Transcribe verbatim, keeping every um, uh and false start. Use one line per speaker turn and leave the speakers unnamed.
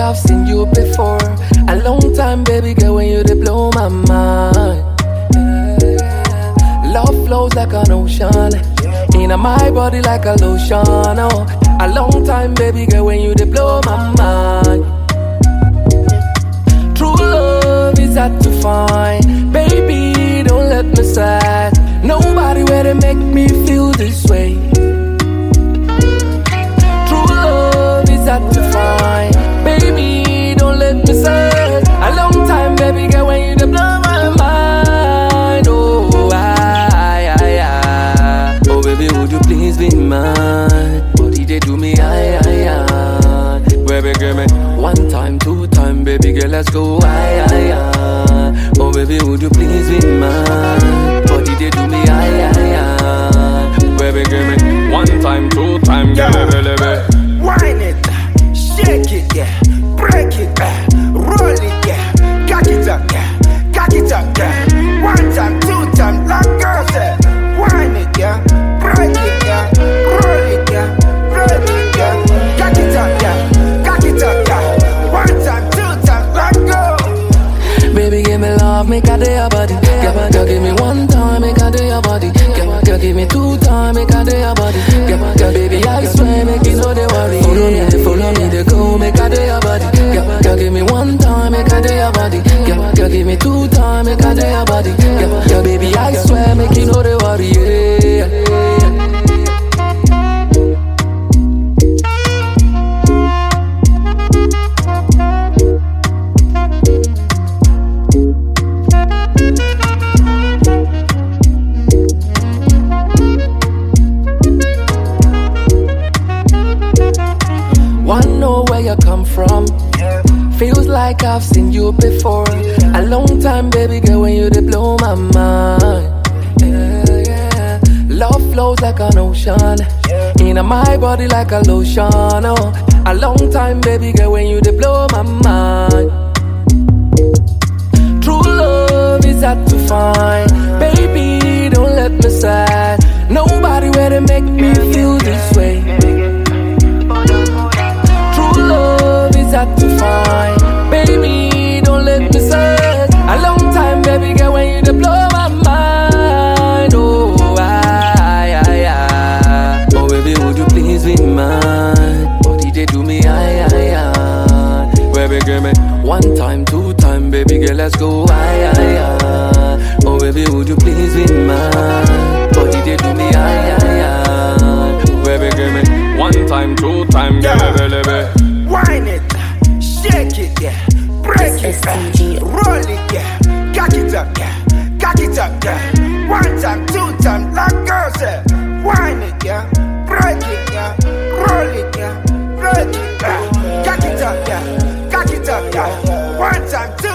I've seen you before. A long time, baby girl, when you dey blow my mind. Yeah. Love flows like an ocean, in my body like a lotion. Oh. A long time, baby girl, when you dey blow my mind. True love is hard to find, baby, don't let me sad. Nobody where they make me feel this way. True love is hard to find, baby, don't let me sad. A long time, baby girl, when you dey blow my mind. Oh, I, I, I. Oh, baby, would you please be mine? Body they do me, I, I, I. Baby, give me one time, two time, baby girl, let's go, I, I, I. Oh, baby, would you please be mine? Body they do me, I, I, I. Baby, give me one time, two time,
Yeah.
baby, baby.
Wine it, shake it, yeah. Break it, uh, roll it, yeah. Cock it up, yeah. Cock it up, yeah. One time, two time, like girl said. Wine it, yeah. Break it, yeah. Roll it, yeah. Roll it, yeah. Cock it up, yeah. Cock it up, yeah. One time, two time, like girl.
Baby, give me love, make a day your body. Girl, girl, give me one time, make a day your body. Girl, girl, give me two time, make a day your body. Girl, girl, baby, I swear, make you know they worry. Follow me, follow me, they go, make a day your body. Girl, girl, give me one time, make a day your body. Girl, girl, give me two time, make a day your body. Girl, girl, baby, I swear, make you know they worry. Yeah, yeah. Wanna know where you come from? Feels like I've seen you before. A long time, baby girl, when you dey blow my mind. Yeah, yeah. Love flows like an ocean, in my body like a lotion. Oh. A long time, baby girl, when you dey blow my mind. True love is hard to find, baby, don't let me sad. Nobody where they make me feel this way. True love is hard to find, baby, don't let me sad. A long time, baby girl, when you dey blow my mind. Oh, I, I, I. Oh, baby, would you please be mine? Body they do me, I, I, I. Baby, give me one time, two time, baby girl, let's go, I, I, I. Oh, baby, would you please be mine? Body they do me, I, I, I. Baby, give me one time, two time,
Yeah.
baby, baby.
Wine it, shake it, yeah. Break it, uh, roll it, yeah. Cock it up, yeah. Cock it up, yeah. One time, two time, like girl said. Wine it, yeah. Break it, yeah. Roll it, yeah. Break it, uh, cock it up, yeah. Cock it up, yeah. One time, two